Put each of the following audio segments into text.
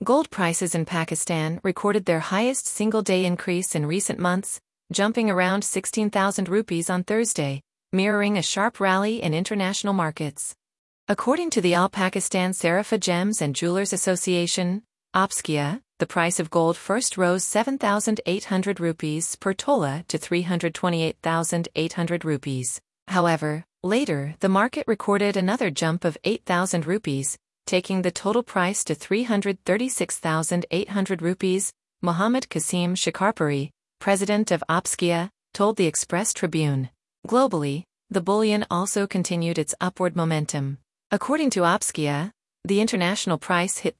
Gold prices in Pakistan recorded their highest single-day increase in recent months, jumping around 16,000 rupees on Thursday, mirroring a sharp rally in international markets. According to the Al Pakistan Sarafa Gems and Jewelers Association, APSCIA, the price of gold first rose 7,800 rupees per tola to 328,800 rupees. However, later the market recorded another jump of 8,000 rupees, taking the total price to 336,800 rupees, Mohammad Qasim Shikarpuri, president of APSCIA, told the Express Tribune. Globally, the bullion also continued its upward momentum. According to APSCIA, the international price hit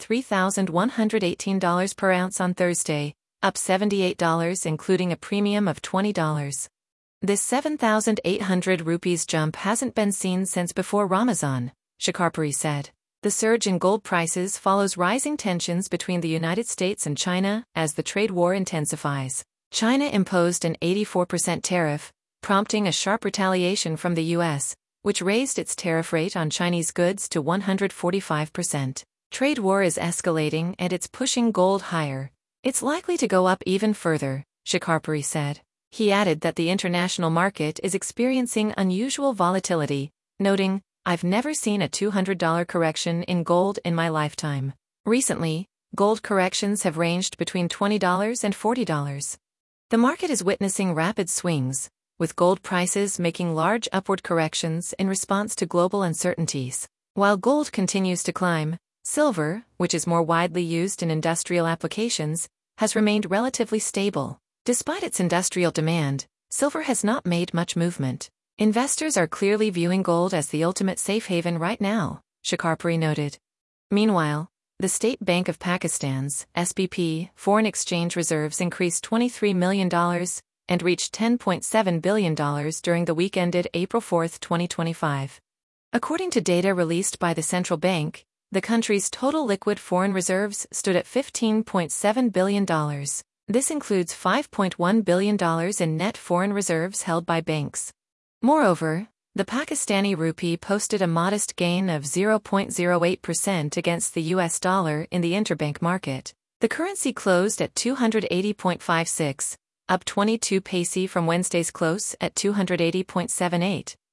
$3,118 per ounce on Thursday, up $78 including a premium of $20. This 7,800 rupees jump hasn't been seen since before Ramadan, Shikarpuri said. The surge in gold prices follows rising tensions between the United States and China as the trade war intensifies. China imposed an 84% tariff, prompting a sharp retaliation from the U.S., which raised its tariff rate on Chinese goods to 145%. Trade war is escalating and it's pushing gold higher. It's likely to go up even further, Shikarpuri said. He added that the international market is experiencing unusual volatility, noting, "I've never seen a $200 correction in gold in my lifetime." Recently, gold corrections have ranged between $20 and $40. The market is witnessing rapid swings, with gold prices making large upward corrections in response to global uncertainties. While gold continues to climb, silver, which is more widely used in industrial applications, has remained relatively stable. Despite its industrial demand, silver has not made much movement. Investors are clearly viewing gold as the ultimate safe haven right now, Shikarpuri noted. Meanwhile, the State Bank of Pakistan's SBP foreign exchange reserves increased $23 million and reached $10.7 billion during the week ended April 4, 2025. According to data released by the central bank, the country's total liquid foreign reserves stood at $15.7 billion. This includes $5.1 billion in net foreign reserves held by banks. Moreover, the Pakistani rupee posted a modest gain of 0.08% against the US dollar in the interbank market. The currency closed at 280.56, up 22 paise from Wednesday's close at 280.78.